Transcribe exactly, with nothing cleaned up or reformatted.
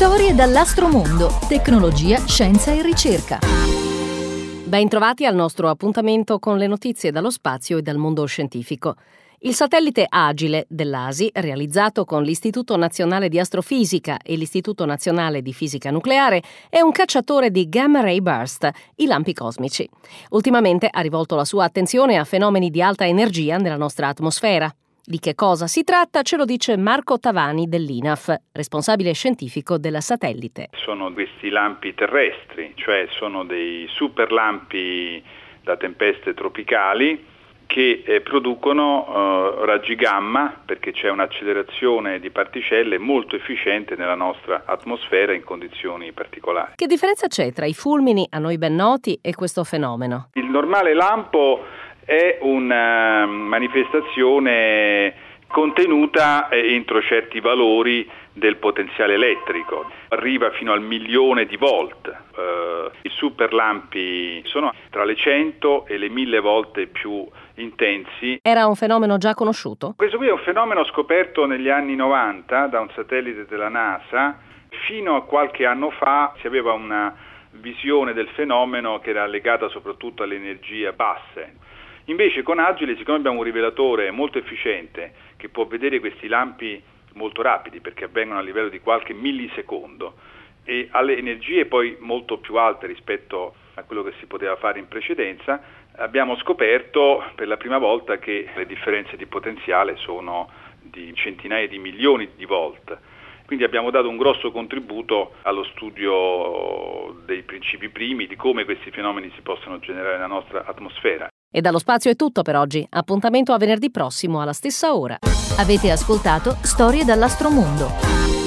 Storie dall'astromondo, tecnologia, scienza e ricerca. Ben trovati al nostro appuntamento con le notizie dallo spazio e dal mondo scientifico. Il satellite Agile dell'A S I, realizzato con l'Istituto Nazionale di Astrofisica e l'Istituto Nazionale di Fisica Nucleare, è un cacciatore di gamma ray burst, i lampi cosmici. Ultimamente ha rivolto la sua attenzione a fenomeni di alta energia nella nostra atmosfera. Di che cosa si tratta ce lo dice Marco Tavani dell'I N A F, responsabile scientifico della satellite. Sono questi lampi terrestri, cioè sono dei super lampi da tempeste tropicali che eh, producono eh, raggi gamma, perché c'è un'accelerazione di particelle molto efficiente nella nostra atmosfera in condizioni particolari. Che differenza c'è tra i fulmini a noi ben noti e questo fenomeno? Il normale lampo è una manifestazione contenuta entro certi valori del potenziale elettrico, arriva fino al milione di volt. Uh, I super lampi sono tra le cento e le mille volte più intensi. Era un fenomeno già conosciuto? Questo qui è un fenomeno scoperto negli anni novanta da un satellite della NASA. Fino a qualche anno fa si aveva una visione del fenomeno che era legata soprattutto alle energie basse. Invece con Agile, siccome abbiamo un rivelatore molto efficiente che può vedere questi lampi molto rapidi, perché avvengono a livello di qualche millisecondo, e alle energie poi molto più alte rispetto a quello che si poteva fare in precedenza, abbiamo scoperto per la prima volta che le differenze di potenziale sono di centinaia di milioni di volt. Quindi abbiamo dato un grosso contributo allo studio dei principi primi, di come questi fenomeni si possono generare nella nostra atmosfera. E dallo spazio è tutto per oggi. Appuntamento a venerdì prossimo alla stessa ora. Avete ascoltato Storie dall'astromondo.